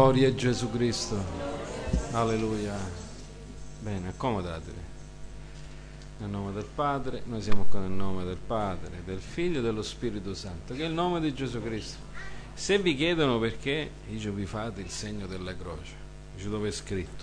Gloria a Gesù Cristo. Alleluia. Bene, accomodatevi. Nel nome del Padre, noi siamo qua nel nome del Padre, del Figlio e dello Spirito Santo, che è il nome di Gesù Cristo. Se vi chiedono perché, dice vi fate il segno della croce. Dice dove è scritto.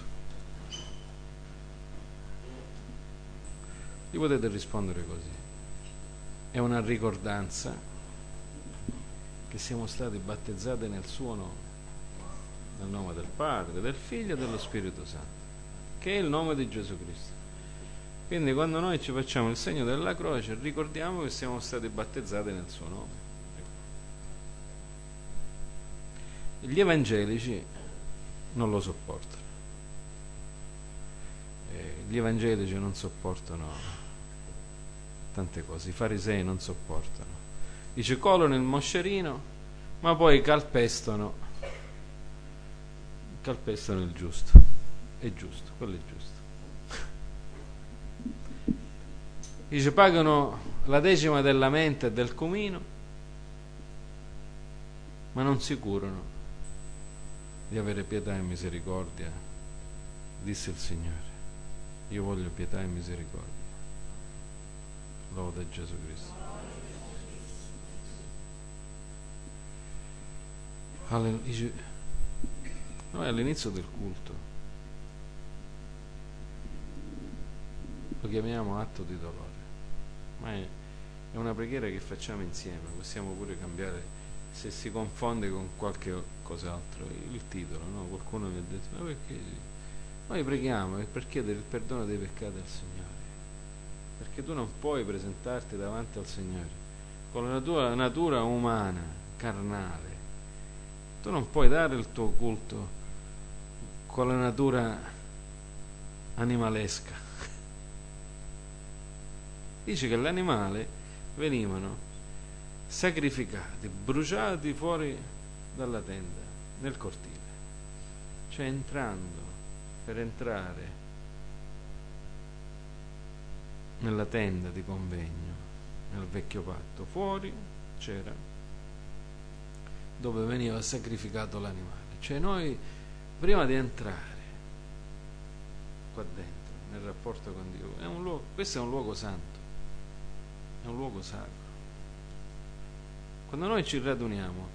Gli potete rispondere così. È una ricordanza che siamo stati battezzati nel suo nome, nel nome del Padre, del Figlio e dello Spirito Santo, che è il nome di Gesù Cristo. Quindi quando noi ci facciamo il segno della croce ricordiamo che siamo stati battezzati nel suo nome. Gli evangelici non lo sopportano. Gli evangelici non sopportano tante cose, i farisei non sopportano. Dice colano il moscerino, ma poi calpestano il giusto. È giusto, quello è giusto. Dice pagano la decima della menta e del cumino, ma non si curano di avere pietà e misericordia. Disse il Signore, io voglio pietà e misericordia. Loda a Gesù Cristo. Dice, noi all'inizio del culto lo chiamiamo atto di dolore, ma è una preghiera che facciamo insieme. Possiamo pure cambiare se si confonde con qualche cos'altro il titolo, no? Qualcuno mi ha detto ma perché noi preghiamo per chiedere il perdono dei peccati al Signore, perché tu non puoi presentarti davanti al Signore con la tua natura umana, carnale. Tu non puoi dare il tuo culto con la natura animalesca. Dice che l'animale venivano sacrificati, bruciati fuori dalla tenda, nel cortile. Cioè per entrare nella tenda di convegno, nel vecchio patto, fuori c'era dove veniva sacrificato l'animale. Cioè noi prima di entrare qua dentro nel rapporto con Dio, questo è un luogo santo, è un luogo sacro. Quando noi ci raduniamo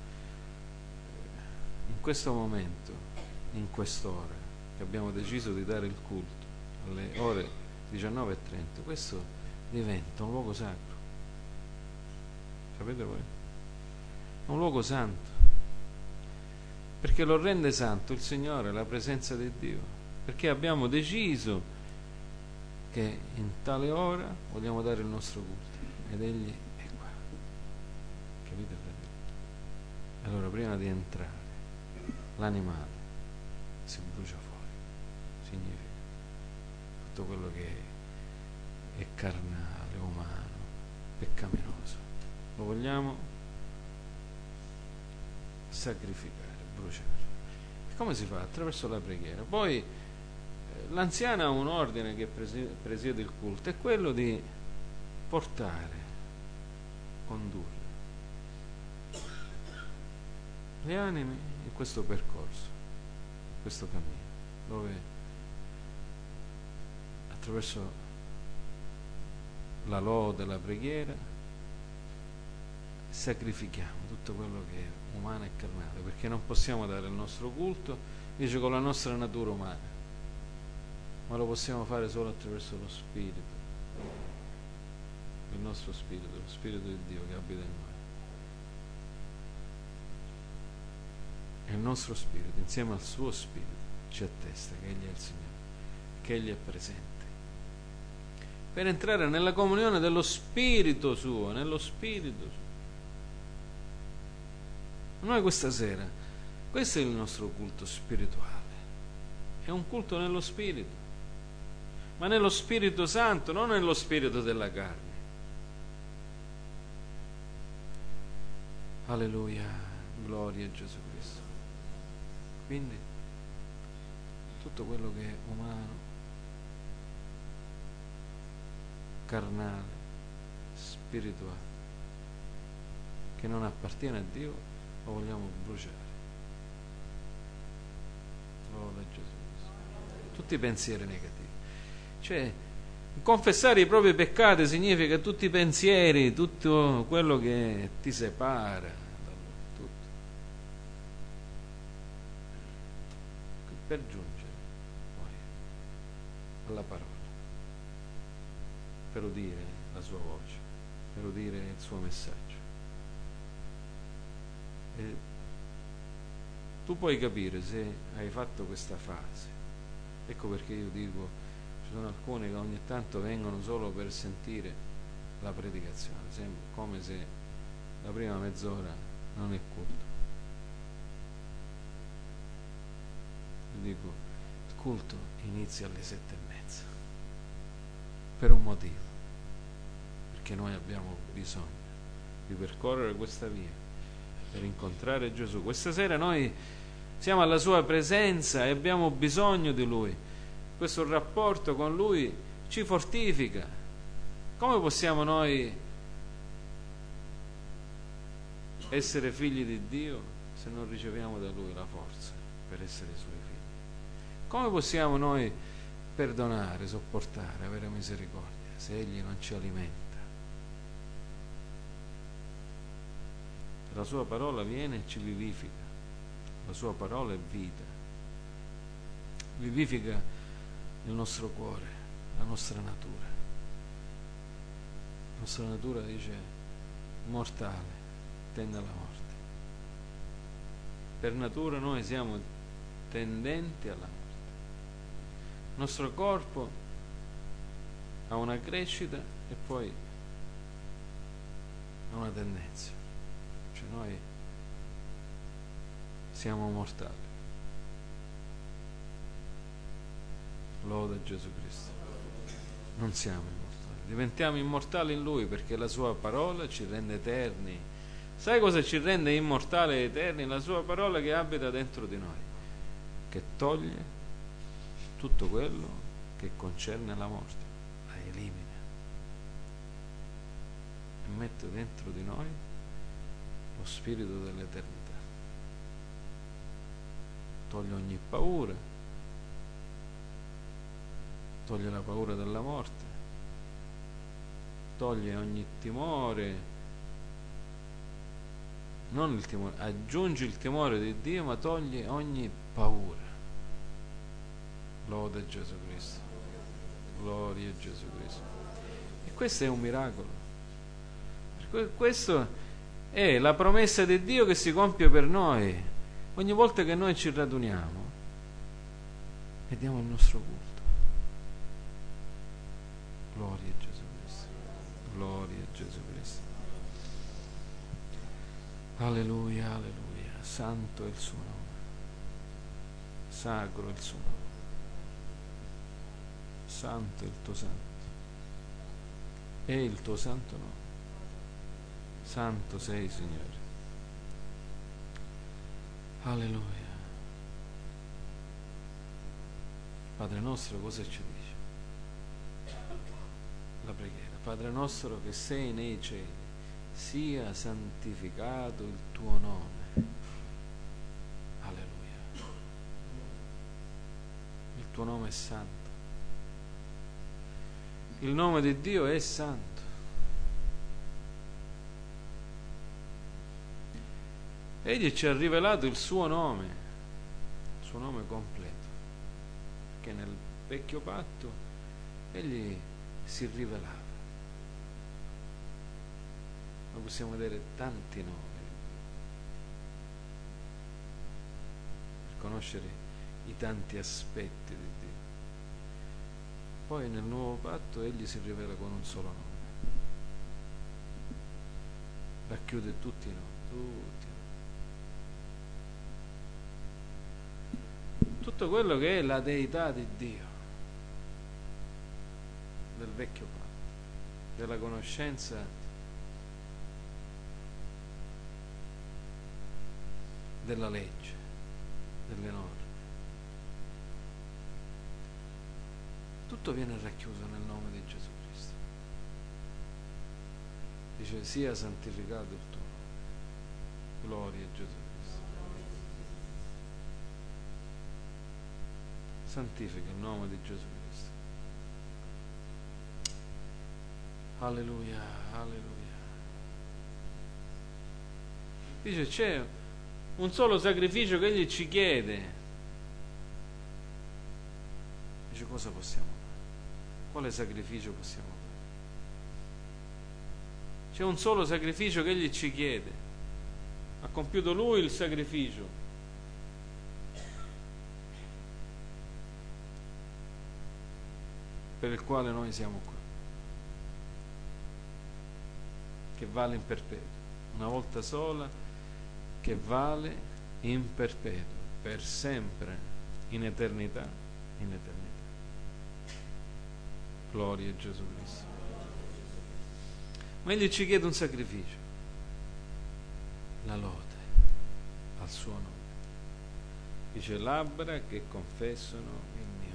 in questo momento, in quest'ora che abbiamo deciso di dare il culto alle ore 19:30, questo diventa un luogo sacro. Sapete voi? È un luogo santo, perché lo rende santo il Signore, la presenza di Dio, perché abbiamo deciso che in tale ora vogliamo dare il nostro culto ed Egli è qua. Capite, fratelli? Allora prima di entrare l'animale si brucia fuori, significa tutto quello che è carnale, umano, peccaminoso, lo vogliamo sacrificare, bruciare. E come si fa? Attraverso la preghiera. Poi l'anziano ha un ordine che presiede il culto, è quello di portare, condurre le anime in questo percorso, in questo cammino, dove attraverso la lode, la preghiera sacrifichiamo tutto quello che è umano e carnale, perché non possiamo dare il nostro culto, dice, con la nostra natura umana, ma lo possiamo fare solo attraverso lo Spirito, il nostro Spirito, lo Spirito di Dio che abita in noi. E il nostro Spirito insieme al suo Spirito ci attesta che Egli è il Signore, che Egli è presente, per entrare nella comunione dello Spirito suo, nello Spirito suo. Noi questa sera, questo è il nostro culto spirituale, è un culto nello Spirito, ma nello Spirito Santo, non nello spirito della carne. Alleluia, gloria a Gesù Cristo. Quindi tutto quello che è umano, carnale, spirituale, che non appartiene a Dio, lo vogliamo bruciare. tutti i pensieri negativi. Cioè, confessare i propri peccati significa tutti i pensieri, tutto quello che ti separa da Lui, tutto. Per giungere poi alla parola, per udire la sua voce, per udire il suo messaggio. E tu puoi capire se hai fatto questa fase. Ecco perché io dico, ci sono alcuni che ogni tanto vengono solo per sentire la predicazione, come se la prima mezz'ora non è culto. Io dico, il culto inizia alle 7:30 per un motivo, perché noi abbiamo bisogno di percorrere questa via per incontrare Gesù. Questa sera noi siamo alla sua presenza e abbiamo bisogno di Lui. Questo rapporto con Lui ci fortifica. Come possiamo noi essere figli di Dio se non riceviamo da Lui la forza per essere Suoi figli? Come possiamo noi perdonare, sopportare, avere misericordia se Egli non ci alimenta? La sua parola viene e ci vivifica. La sua parola è vita. Vivifica il nostro cuore, la nostra natura. La nostra natura dice mortale, tende alla morte. Per natura noi siamo tendenti alla morte. Il nostro corpo ha una crescita e poi ha una tendenza. Cioè noi siamo mortali. Loda Gesù Cristo. Non siamo immortali, diventiamo immortali in Lui perché la sua parola ci rende eterni. Sai cosa ci rende immortali e eterni? La sua parola che abita dentro di noi, che toglie tutto quello che concerne la morte, la elimina e mette dentro di noi lo spirito dell'eternità. Toglie ogni paura, toglie la paura della morte, toglie ogni timore, non il timore, aggiunge il timore di Dio, ma toglie ogni paura. Lode Gesù Cristo, gloria a Gesù Cristo. E questo è un miracolo. Questo è la promessa di Dio che si compie per noi ogni volta che noi ci raduniamo e diamo il nostro culto. Gloria a Gesù Cristo, gloria a Gesù Cristo. Alleluia, alleluia. Santo è il suo nome, sacro è il suo nome, santo è il tuo santo, è il tuo santo nome. Santo sei, Signore. Alleluia. Padre nostro, cosa ci dice la preghiera? Padre nostro che sei nei cieli, sia santificato il tuo nome. Alleluia. Il tuo nome è santo. Il nome di Dio è santo. Egli ci ha rivelato il suo nome completo, perché nel vecchio patto egli si rivelava. Noi possiamo vedere tanti nomi per conoscere i tanti aspetti di Dio. Poi nel nuovo patto egli si rivela con un solo nome, racchiude tutti i nomi, tutti. Tutto quello che è la deità di Dio del vecchio patto, della conoscenza della legge, delle norme, tutto viene racchiuso nel nome di Gesù Cristo. Dice sia santificato il tuo nome. Gloria a Gesù Cristo. santifica il nome di Gesù Cristo. Alleluia, alleluia. Dice, c'è un solo sacrificio che Egli ci chiede. Dice, cosa possiamo fare? Quale sacrificio possiamo fare? C'è un solo sacrificio che Egli ci chiede. Ha compiuto Lui il sacrificio. Per il quale noi siamo qua. Che vale in perpetuo. Una volta sola, che vale in perpetuo. Per sempre, in eternità, in eternità. Gloria a Gesù Cristo. Ma Egli ci chiede un sacrificio, la lode al suo nome. Dice, labbra che confessano il mio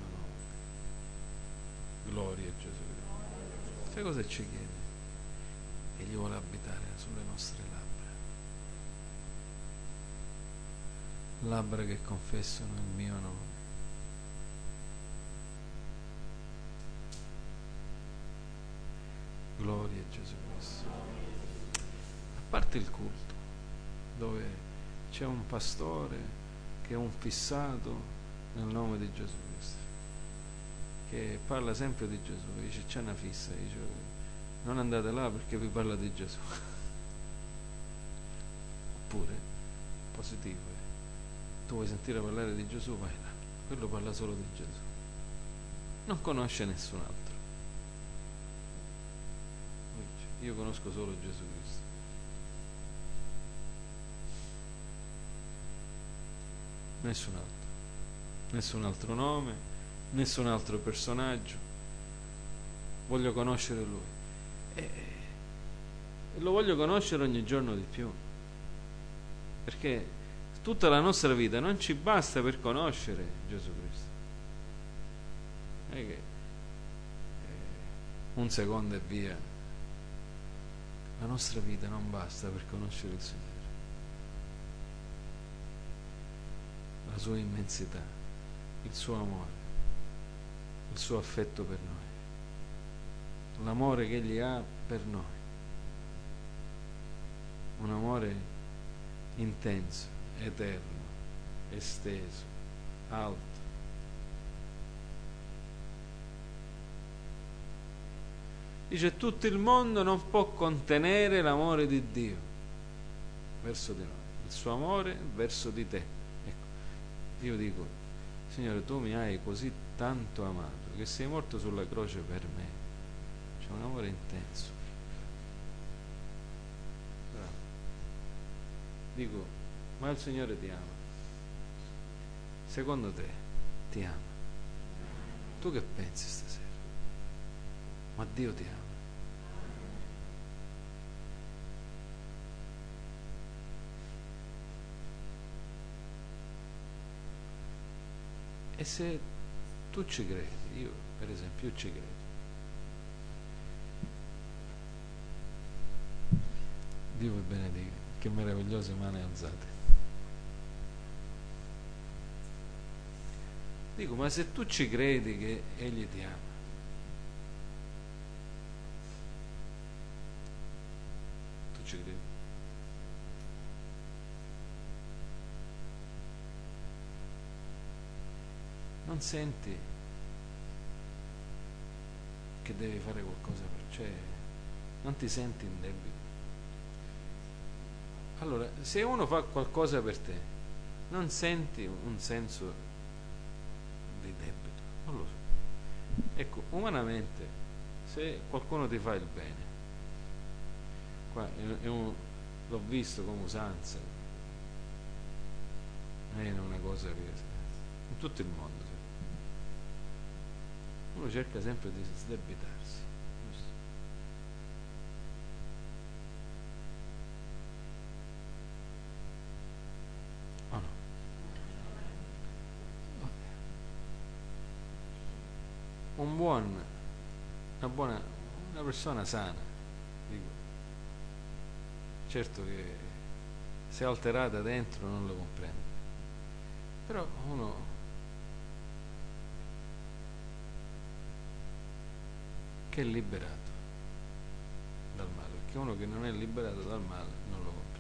nome. Gloria a Gesù Cristo. Sai cosa ci chiede? Egli vuole abitare sulle nostre labbra. Labbra che confessano il mio nome. Gloria a Gesù Cristo. A parte il culto, dove c'è un pastore che è un fissato nel nome di Gesù Cristo, che parla sempre di Gesù, dice c'è una fissa, dice non andate là perché vi parla di Gesù. Oppure, positivo, tu vuoi sentire parlare di Gesù, vai là, quello parla solo di Gesù, non conosce nessun altro. Io conosco solo Gesù Cristo. Nessun altro nome, nessun altro personaggio. Voglio conoscere Lui e lo voglio conoscere ogni giorno di più, perché tutta la nostra vita non ci basta per conoscere Gesù Cristo. Non è che un secondo e via. La nostra vita non basta per conoscere il Signore, la sua immensità, il suo amore, il suo affetto per noi, l'amore che Egli ha per noi, un amore intenso, eterno, esteso, alto. Dice, tutto il mondo non può contenere l'amore di Dio verso di noi, il suo amore verso di te. Ecco, io dico, Signore, tu mi hai così tanto amato che sei morto sulla croce per me. C'è un amore intenso. Bravo. Dico, ma il Signore ti ama. Secondo te ti ama? Tu che pensi stasera? Ma Dio ti ama. E se tu ci credi, io per esempio ci credo, Dio vi benedica, che meravigliose mani alzate. Dico, ma se tu ci credi che Egli ti ama, ci credi? Non senti che devi fare qualcosa per, cioè non ti senti in debito? Allora, se uno fa qualcosa per te, non senti un senso di debito? Non lo so. Ecco, umanamente, se qualcuno ti fa il bene, qua l'ho visto come usanza, non è una cosa che in tutto il mondo uno cerca sempre di sdebitarsi, giusto? Oh no. Una persona sana, dico, certo che se è alterata dentro non lo comprende, però uno che è liberato dal male, perché uno che non è liberato dal male non lo compra.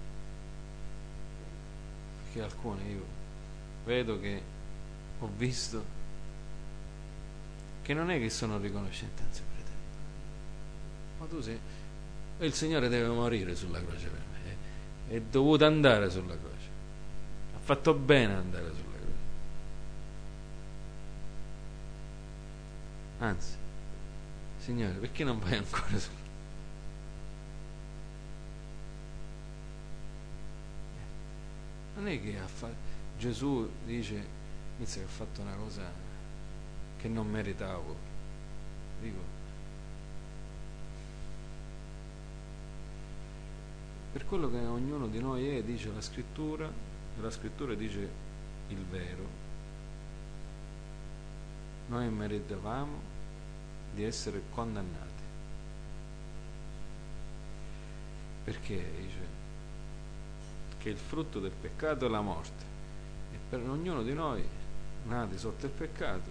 Perché alcuni, io vedo che ho visto che non è che sono riconoscenti, anzi fratello, ma tu sei, il Signore deve morire sulla croce per me, è dovuto andare sulla croce, ha fatto bene andare sulla croce, anzi, Signore, perché non vai ancora sulla croce? Non è che Gesù dice, inizia che ha fatto una cosa che non meritavo, dico, per quello che ognuno di noi è, dice la scrittura, e la scrittura dice il vero, noi meritavamo di essere condannati, perché dice che il frutto del peccato è la morte, e per ognuno di noi nati sotto il peccato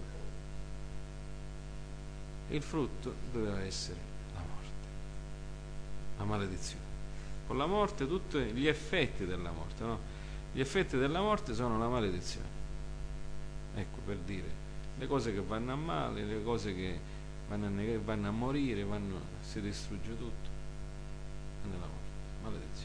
il frutto doveva essere la morte, la maledizione. Con la morte tutti gli effetti della morte, no? Gli effetti della morte sono la maledizione, ecco, per dire, le cose che vanno a male, le cose che vanno a morire, si distrugge tutto nella morte, maledizione.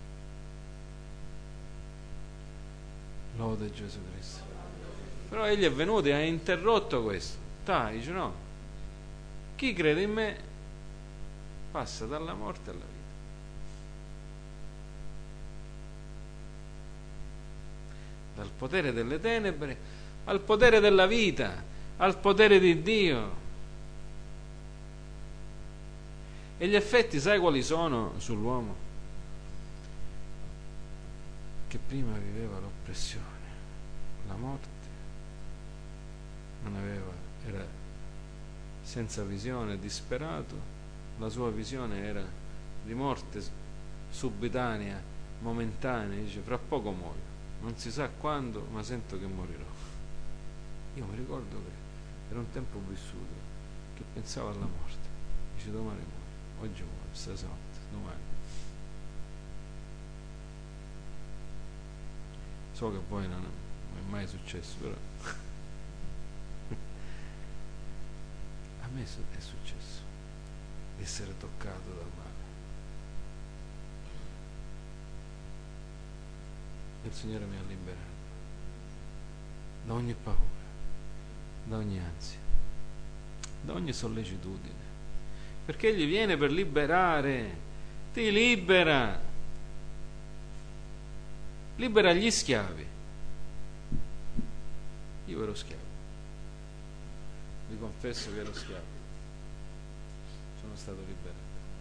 Lode Gesù Cristo. Però egli è venuto e ha interrotto questo. Dice no, chi crede in me passa dalla morte alla vita. Dal potere delle tenebre al potere della vita, al potere di Dio. E gli effetti, sai quali sono sull'uomo? Che prima viveva l'oppressione, la morte, era senza visione, disperato, la sua visione era di morte subitanea, momentanea, dice fra poco muoio, non si sa quando, ma sento che morirò. Io mi ricordo che era un tempo vissuto che pensavo alla morte, dice domani muoio, oggi muoio, stanotte, domani. So che poi non è mai successo, però a me è successo di essere toccato dal male. Il Signore mi ha liberato da ogni paura, da ogni ansia, da ogni sollecitudine, perché Egli viene per liberare, ti libera gli schiavi. Io ero schiavo, vi confesso che ero schiavo, sono stato liberato.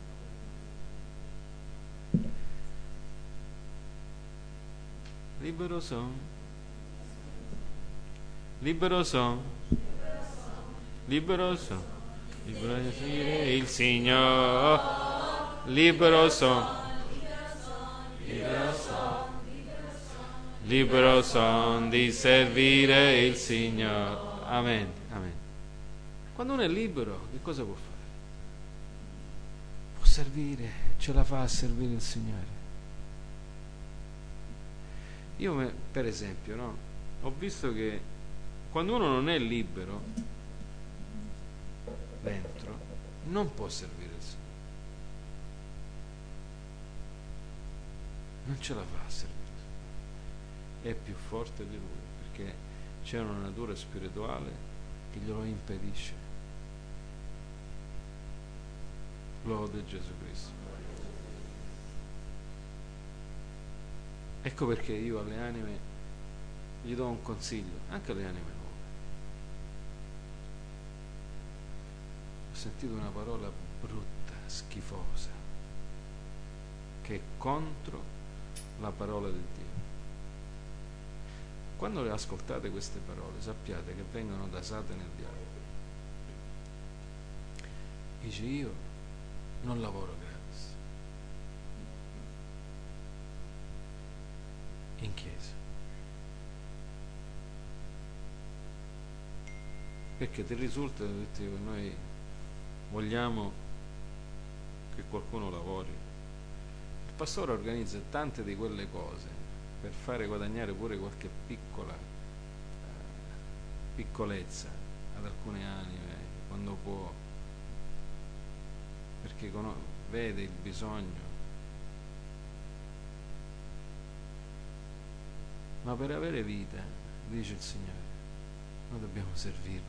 Libero son, libero son, libero son, libero di servire il Signore, libero son, libero son, libero son di servire il Signore. Amen, amen. Quando uno è libero, che cosa può fare? Può servire, ce la fa a servire il Signore. Io, per esempio, no, ho visto che quando uno non è libero dentro, non può servire il Signore, non ce la fa a servire, è più forte di lui, perché c'è una natura spirituale che glielo impedisce. Lode Gesù Cristo. Ecco perché io alle anime gli do un consiglio, anche alle anime nuove. Ho sentito una parola brutta, schifosa, che è contro la parola di Dio. Quando le ascoltate queste parole, sappiate che vengono da Satana e il diavolo. Dice: io non lavoro gratis in chiesa, perché ti risulta che noi vogliamo che qualcuno lavori. Il pastore organizza tante di quelle cose per fare guadagnare pure qualche piccolezza ad alcune anime quando può, perché vede il bisogno. Ma per avere vita, dice il Signore, noi dobbiamo servirlo,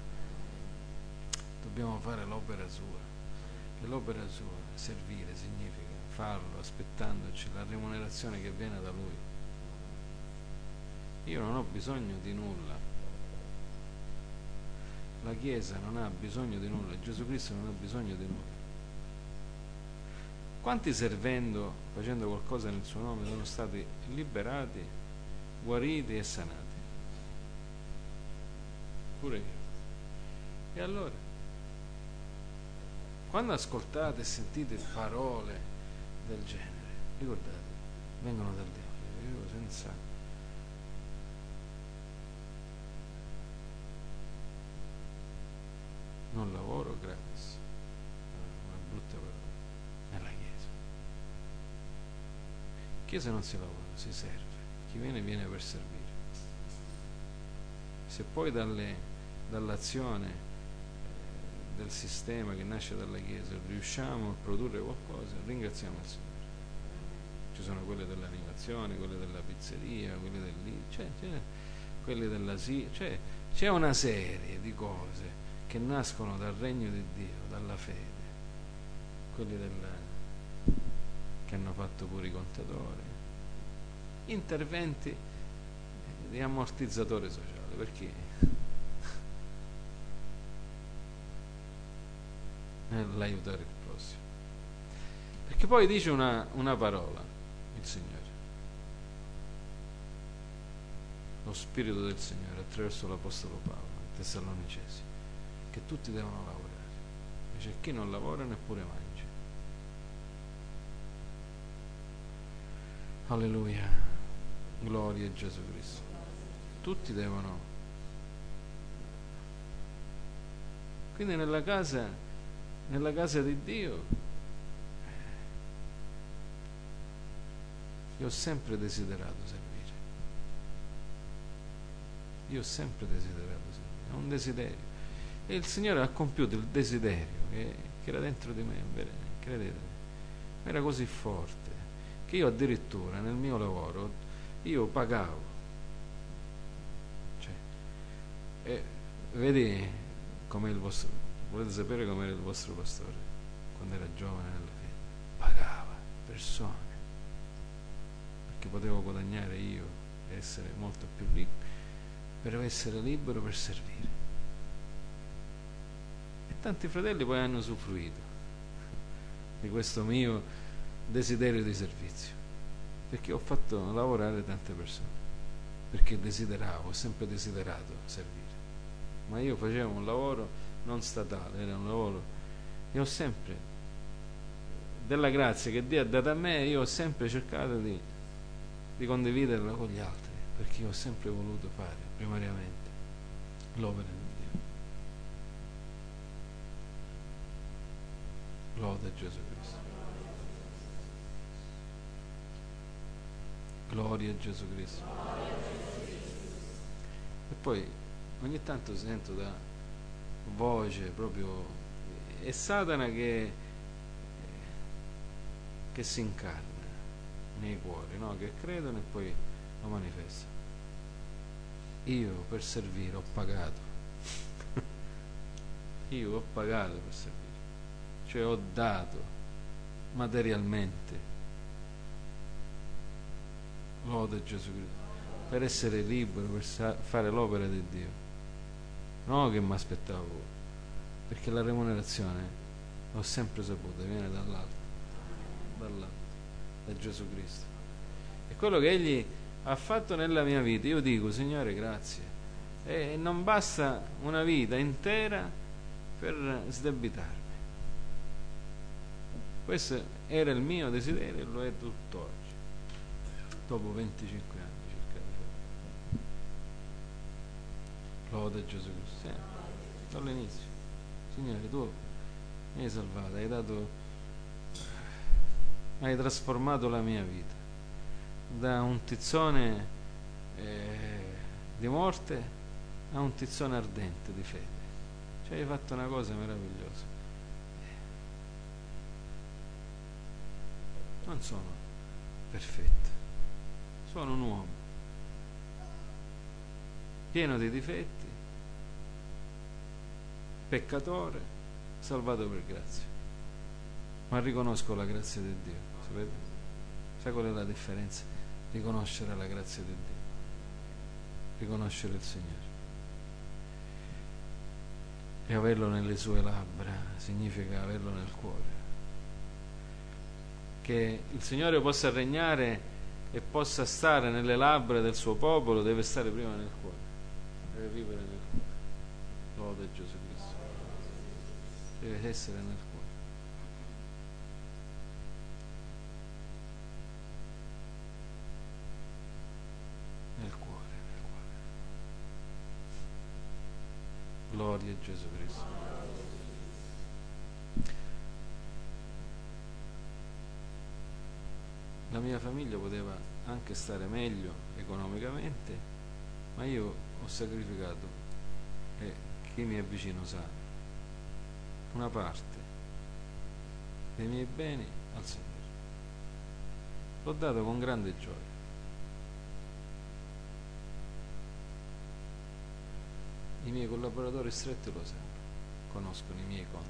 dobbiamo fare l'opera sua. E l'opera sua, servire, significa farlo aspettandoci la remunerazione che viene da Lui. Io non ho bisogno di nulla, la Chiesa non ha bisogno di nulla, Gesù Cristo non ha bisogno di nulla. Quanti servendo, facendo qualcosa nel suo nome, sono stati liberati, guariti e sanati? Pure io. E allora, quando ascoltate e sentite parole del genere, ricordate, vengono dal diavolo. Io senza non lavoro gratis, una brutta parola, nella Chiesa. In Chiesa non si lavora, si serve. Chi viene per servire. Se poi dall'azione del sistema che nasce dalla Chiesa riusciamo a produrre qualcosa, ringraziamo il Signore. Ci sono quelle dell'animazione, quelle della pizzeria, quelle quelle dell'asilo, c'è una serie di cose che nascono dal regno di Dio, dalla fede, quelli che hanno fatto pure i contatori, interventi di ammortizzatore sociale, perché nell'aiutare il prossimo. Perché poi dice una parola il Signore, lo Spirito del Signore attraverso l'Apostolo Paolo ai Tessalonicesi, che tutti devono lavorare. Dice: chi non lavora neppure mangia. Alleluia, gloria a Gesù Cristo. Tutti devono. Quindi nella casa di Dio io ho sempre desiderato servire. Io ho sempre desiderato servire. È un desiderio. E il Signore ha compiuto il desiderio che era dentro di me, credetemi. Era così forte che io addirittura nel mio lavoro io pagavo. Vedi com'è il vostro, volete sapere com'era il vostro pastore quando era giovane nella fede? Pagava persone, perché potevo guadagnare io e essere molto più ricco, per essere libero per servire. E tanti fratelli poi hanno usufruito di questo mio desiderio di servizio, perché ho fatto lavorare tante persone, perché ho sempre desiderato servire. Ma io facevo un lavoro non statale, era un lavoro, io ho sempre, della grazia che Dio ha data a me, io ho sempre cercato di condividerla con gli altri, perché io ho sempre voluto fare primariamente l'opera di Dio. Lode a Gesù Cristo. Gloria a Gesù Cristo. E poi ogni tanto sento da voce proprio, è Satana che si incarna nei cuori, no? Che credono e poi lo manifesta. Io per servire ho pagato. Io ho pagato per servire, cioè ho dato materialmente. Lode Gesù Cristo, per essere libero, per fare l'opera di Dio. No che mi aspettavo, perché la remunerazione l'ho sempre saputa, viene dall'alto, da Gesù Cristo. E quello che Egli ha fatto nella mia vita, io dico: Signore, grazie. E non basta una vita intera per sdebitarmi. Questo era il mio desiderio e lo è tutt'oggi, dopo 25 anni circa di fare. Lode Gesù Cristo, dall'inizio. Signore, tu mi hai salvato, hai trasformato la mia vita da un tizzone di morte a un tizzone ardente di fede. Cioè hai fatto una cosa meravigliosa. Non sono perfetto, sono un uomo pieno di difetti, peccatore, salvato per grazia, ma riconosco la grazia di Dio. Sapete? Sai qual è la differenza? Riconoscere la grazia di Dio, riconoscere il Signore e averlo nelle sue labbra significa averlo nel cuore. Che il Signore possa regnare e possa stare nelle labbra del suo popolo deve stare prima nel cuore, deve vivere nel cuore. Lode Gesù Cristo, deve essere nel cuore. Nel cuore. Gloria a Gesù Cristo. La mia famiglia poteva anche stare meglio economicamente, ma io ho sacrificato, e chi mi è vicino sa, una parte dei miei beni al Signore. L'ho dato con grande gioia. I miei collaboratori stretti lo sanno, conoscono i miei conti.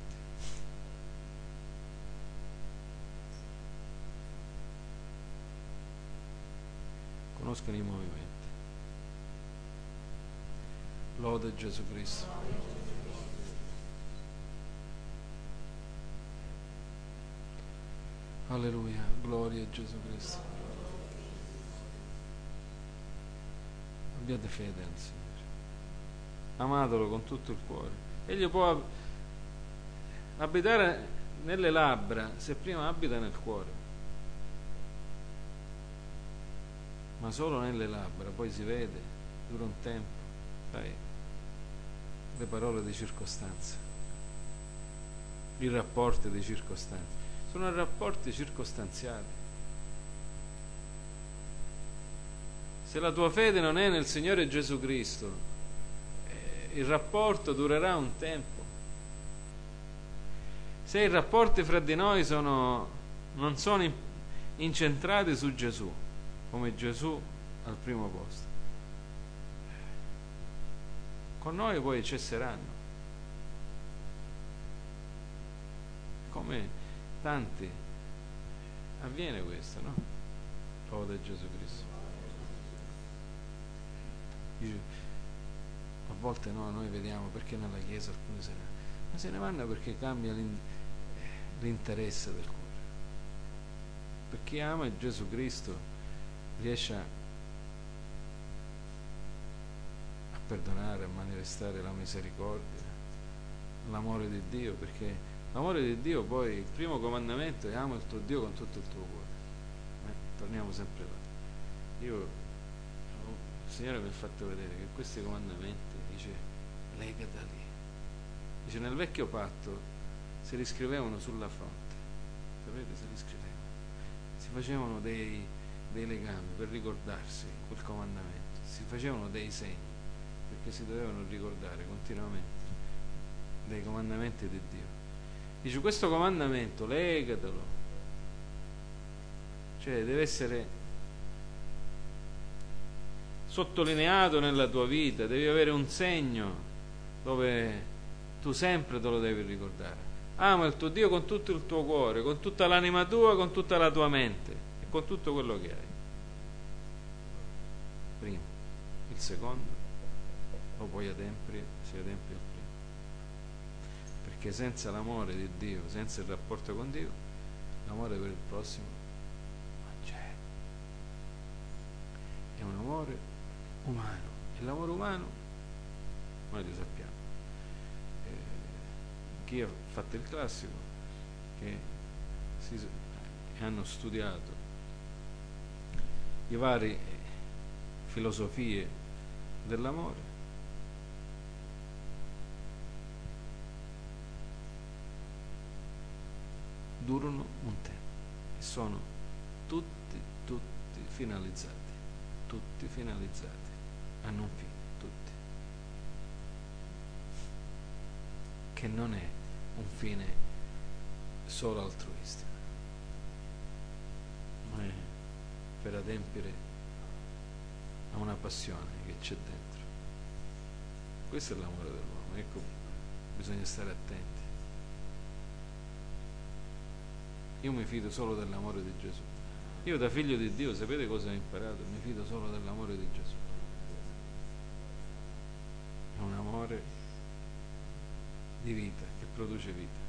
Conoscono i movimenti. Lode Gesù Cristo. Alleluia, gloria a Gesù Cristo. Abbiate fede al Signore. Amatelo con tutto il cuore. Egli può abitare nelle labbra se prima abita nel cuore. Ma solo nelle labbra, poi si vede, dura un tempo, sai, le parole di circostanza, i rapporti di circostanza, sono rapporti circostanziali. Se la tua fede non è nel Signore Gesù Cristo, il rapporto durerà un tempo. Se i rapporti fra di noi non sono incentrati su Gesù, come Gesù al primo posto, con noi poi cesseranno, come tanti avviene questo, no? Lode Gesù Cristo. A volte no, noi vediamo perché nella Chiesa alcuni se ne vanno, ma se ne vanno perché cambia l'interesse del cuore. Per chi ama Gesù Cristo riesce a perdonare, a manifestare la misericordia, l'amore di Dio, perché l'amore di Dio poi, il primo comandamento è ama il tuo Dio con tutto il tuo cuore. Torniamo sempre là. Il Signore mi ha fatto vedere che questi comandamenti, dice, legatali. Dice, nel vecchio patto si riscrivevano sulla fronte, sapete, si facevano dei legami per ricordarsi quel comandamento, si facevano dei segni perché si dovevano ricordare continuamente dei comandamenti di Dio. Dice, questo comandamento legatelo, cioè deve essere sottolineato nella tua vita, devi avere un segno dove tu sempre te lo devi ricordare. Ama il tuo Dio con tutto il tuo cuore, con tutta l'anima tua, con tutta la tua mente e con tutto quello che hai. Primo. Il secondo lo puoi adempiere, si adempie il primo. Perché senza l'amore di Dio, senza il rapporto con Dio, l'amore per il prossimo non c'è. È un amore umano. E l'amore umano noi lo sappiamo. Chi ha fatto il classico, che hanno studiato i vari filosofie dell'amore, durano un tempo e sono tutti finalizzati a non fine, tutti, che non è un fine solo altruistico, ma è per adempiere a una passione che c'è dentro. Questo è l'amore dell'uomo, ecco, bisogna stare attenti. Io mi fido solo dell'amore di Gesù. Io da figlio di Dio, sapete cosa ho imparato? Mi fido solo dell'amore di Gesù. È un amore di vita, che produce vita.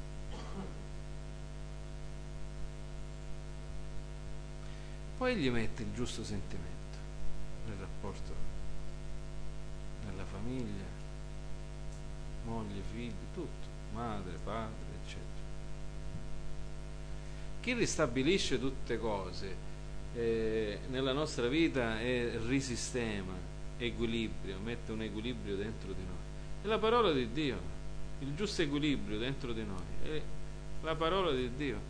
Poi gli mette il giusto sentimento nel rapporto, nella famiglia, moglie, figli, tutto, madre, padre, eccetera. Chi ristabilisce tutte cose nella nostra vita e risistema, equilibrio, mette un equilibrio dentro di noi. È la parola di Dio, il giusto equilibrio dentro di noi, è la parola di Dio.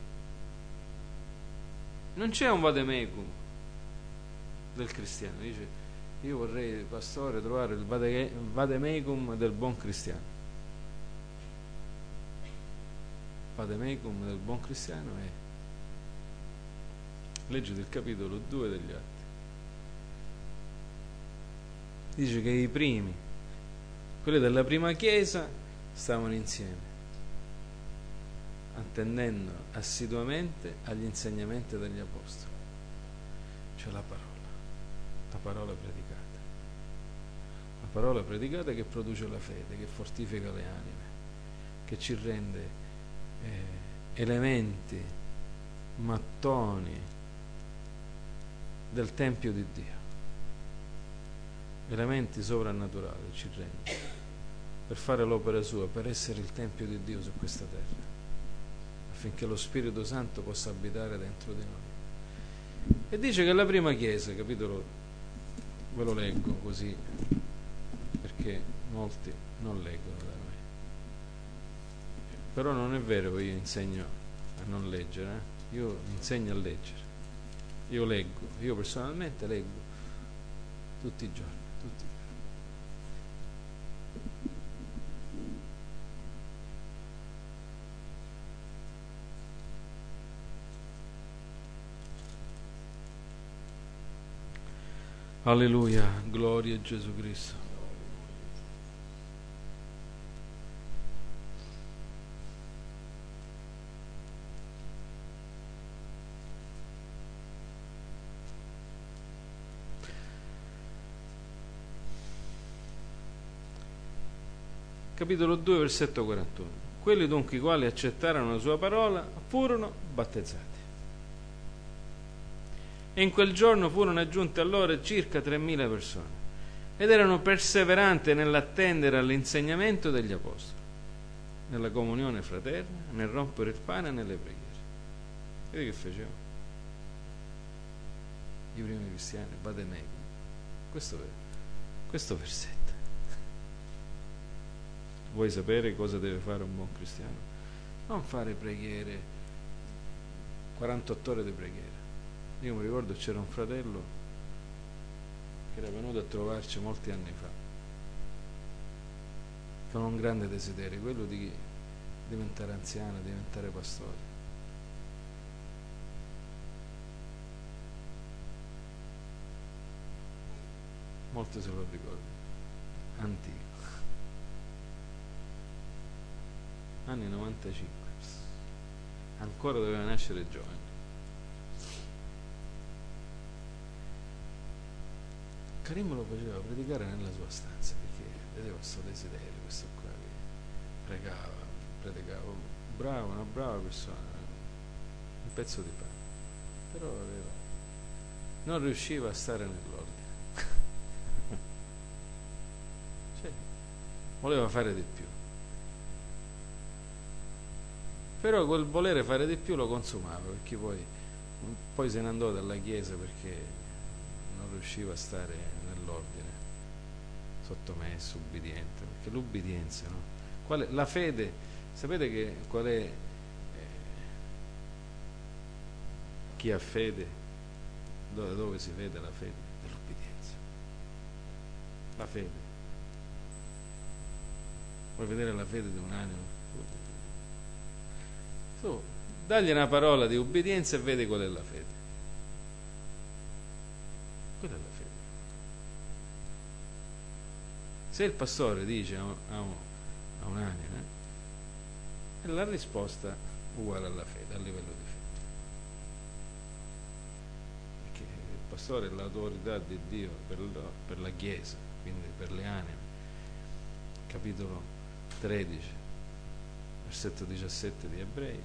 Non c'è un vademecum del cristiano, dice io vorrei, pastore, trovare il vademecum del buon cristiano. Il vademecum del buon cristiano è, leggete il capitolo 2 degli Atti, dice che i primi, quelli della prima chiesa, stavano insieme attendendo assiduamente agli insegnamenti degli apostoli, cioè la parola predicata che produce la fede, che fortifica le anime, che ci rende elementi, mattoni del Tempio di Dio, elementi sovrannaturali ci rende per fare l'opera sua, per essere il Tempio di Dio su questa terra, affinché lo Spirito Santo possa abitare dentro di noi. E dice che la prima chiesa, capitolo, ve lo leggo così perché molti non leggono da noi, però non è vero che io insegno a non leggere, io insegno a leggere, io leggo, io personalmente leggo tutti i giorni. Alleluia, gloria a Gesù Cristo. Capitolo 2, versetto 41. Quelli dunque i quali accettarono la sua parola furono battezzati. E in quel giorno furono aggiunte a loro circa 3.000 persone ed erano perseveranti nell'attendere all'insegnamento degli apostoli, nella comunione fraterna, nel rompere il pane e nelle preghiere. Vedi che facevano i primi cristiani? Vademecum, questo versetto. Vuoi sapere cosa deve fare un buon cristiano? Non fare preghiere, 48 ore di preghiera. Io mi ricordo c'era un fratello che era venuto a trovarci molti anni fa con un grande desiderio, quello di diventare anziano, diventare pastore. Molti se lo ricordano, antico, anni 95, ancora doveva nascere giovane. Karim lo faceva predicare nella sua stanza perché vedeva questo desiderio, questo qua che predicava, bravo, una brava persona, un pezzo di pane, però non riusciva a stare nell'ordine. Cioè, voleva fare di più, però quel volere fare di più lo consumava, perché poi se ne andò dalla chiesa perché non riusciva a stare nell'ordine, sottomesso, ubbidiente, perché l'ubbidienza, no? La fede, sapete che qual è chi ha fede, dove si vede la fede? Nell'obbedienza. La fede. Vuoi vedere la fede di un animo? Tu dagli una parola di obbedienza e vedi qual è la fede. Quella è la fede. Se il pastore dice a un'anima, è la risposta uguale alla fede, a livello di fede. Perché il pastore è l'autorità di Dio per la Chiesa, quindi per le anime. Capitolo 13, versetto 17 di Ebrei,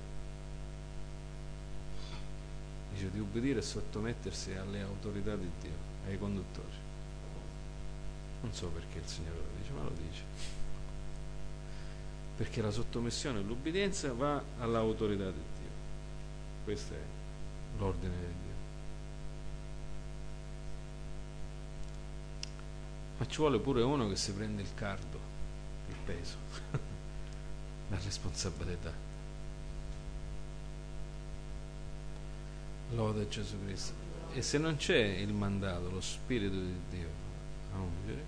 dice di ubbidire e sottomettersi alle autorità di Dio, ai conduttori. Non so perché il Signore lo dice, ma lo dice. Perché la sottomissione e l'ubbidienza va all'autorità di Dio. Questo è l'ordine di Dio. Ma ci vuole pure uno che si prende il cardo, il peso, la responsabilità. Lode Gesù Cristo. E se non c'è il mandato, lo Spirito di Dio a ungere,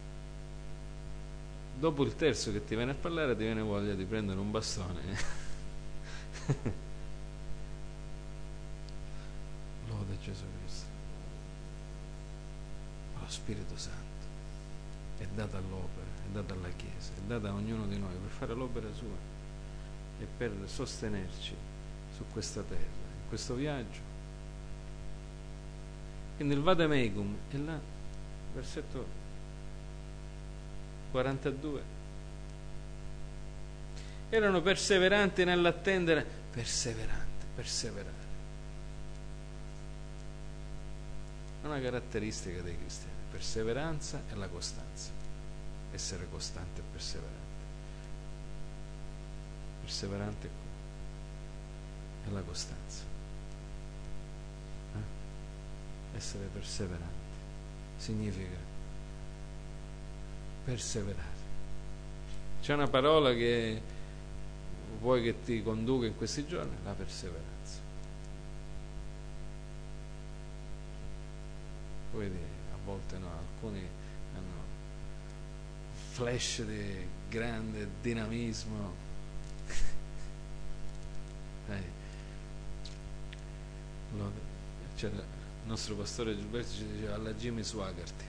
dopo il terzo che ti viene a parlare ti viene voglia di prendere un bastone. Lode Gesù Cristo. Ma lo Spirito Santo è dato all'opera, è dato alla Chiesa, è dato a ognuno di noi per fare l'opera sua e per sostenerci su questa terra, in questo viaggio. Quindi il vademecum è là, versetto 42. Erano perseveranti nell'attendere, perseverare. È una caratteristica dei cristiani, perseveranza e la costanza, essere costante e perseverante è la costanza, essere perseveranti significa perseverare. C'è una parola che vuoi che ti conduca in questi giorni? La perseveranza. Vedi, a volte no, alcuni hanno flash di grande dinamismo. C'era il nostro pastore Gilberto, ci diceva alla Jimmy Swaggart.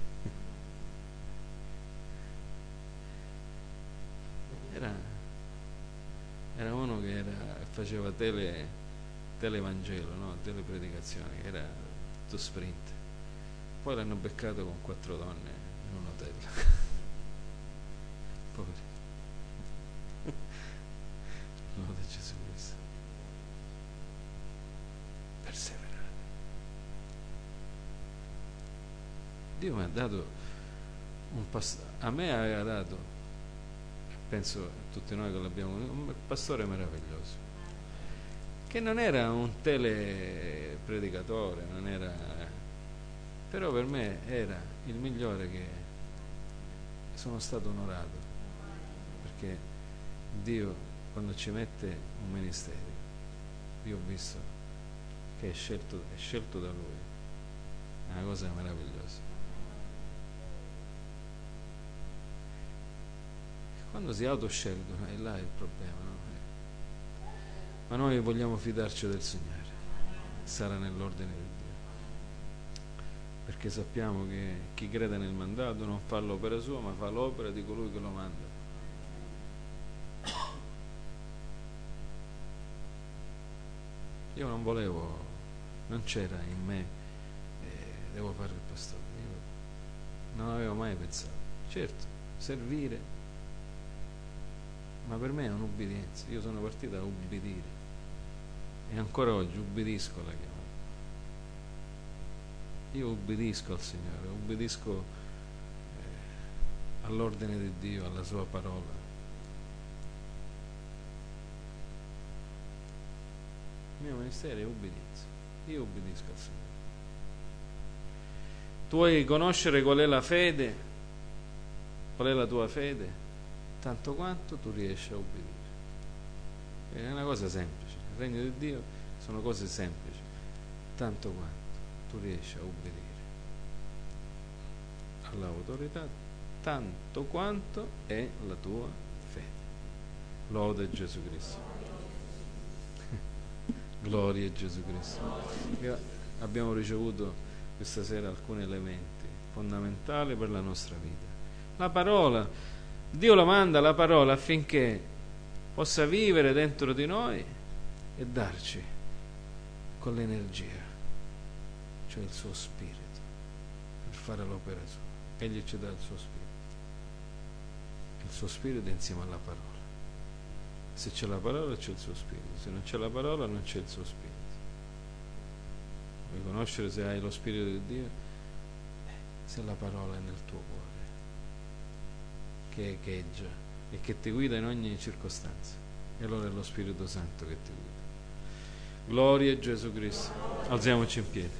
Era uno che faceva televangelo, no? Telepredicazione, che era tutto sprint. Poi l'hanno beccato con 4 donne in un hotel. Poveri. Lode Gesù Cristo. Perseverare. Dio mi ha dato un pastore, a me aveva dato, penso a tutti noi che l'abbiamo, un pastore meraviglioso, che non era un telepredicatore, non era, però per me era il migliore, che sono stato onorato, perché Dio quando ci mette un ministero, io ho visto che è scelto da Lui, è una cosa meravigliosa. Quando si autoscelgono è là il problema, no? Ma noi vogliamo fidarci del Signore, sarà nell'ordine di Dio, perché sappiamo che chi crede nel mandato non fa l'opera sua, ma fa l'opera di colui che lo manda. Io non volevo, non c'era in me, devo fare il pastore, io non avevo mai pensato. Certo, servire, ma per me è un'ubbidienza. Io sono partito a ubbidire e ancora oggi ubbidisco alla chiamata. Io ubbidisco al Signore, ubbidisco all'ordine di Dio, alla sua parola. Il mio ministero è ubbidienza, io ubbidisco al Signore. Tu vuoi conoscere qual è la fede, qual è la tua fede, tanto quanto tu riesci a ubbidire. È una cosa semplice. Il regno di Dio sono cose semplici. tanto quanto tu riesci a obbedire all'autorità, tanto quanto è la tua fede. Lode Gesù Cristo. Gloria a Gesù Cristo. Abbiamo ricevuto questa sera alcuni elementi fondamentali per la nostra vita. La parola, Dio la manda la parola affinché possa vivere dentro di noi e darci con l'energia, cioè il suo spirito, per fare l'opera sua. Egli ci dà il suo spirito insieme alla parola. Se c'è la parola c'è il suo spirito, se non c'è la parola non c'è il suo spirito. Vuoi conoscere se hai lo spirito di Dio? Se la parola è nel tuo cuore, che echeggia e che ti guida in ogni circostanza, e allora è lo Spirito Santo che ti guida. Gloria a Gesù Cristo. Alziamoci in piedi.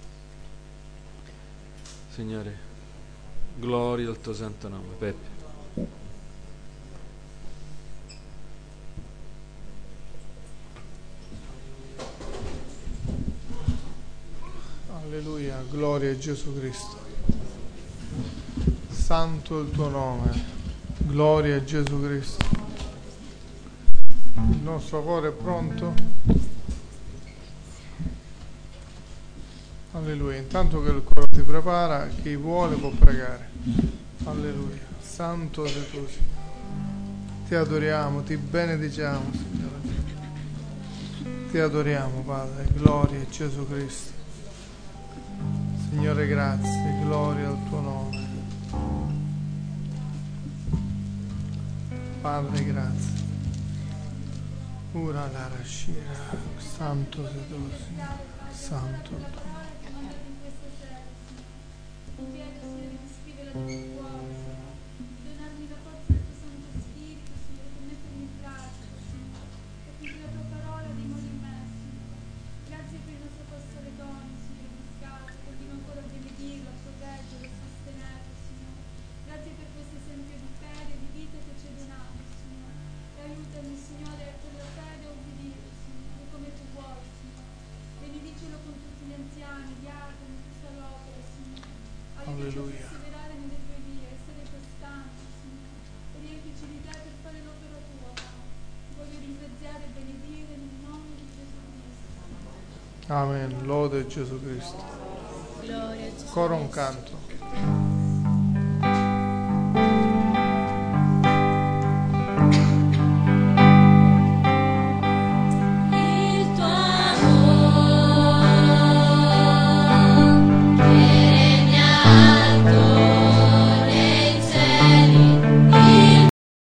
Signore, gloria al tuo santo nome. Peppe. Alleluia, gloria a Gesù Cristo. Santo il tuo nome, gloria a Gesù Cristo. Il nostro cuore è pronto? Alleluia. Intanto che il cuore si prepara, chi vuole può pregare. Alleluia. Santo sei tu, Signore. Ti adoriamo, ti benediciamo, Signore. Ti adoriamo, Padre. Gloria a Gesù Cristo. Signore, grazie, gloria al tuo nome. Padre, grazie. Ora la rascira, santo sei tu, Signore. Santo il tuo nome. Alleluia. Amen. Lode Gesù Cristo. Gloria a Gesù Ancora un Cristo. canto.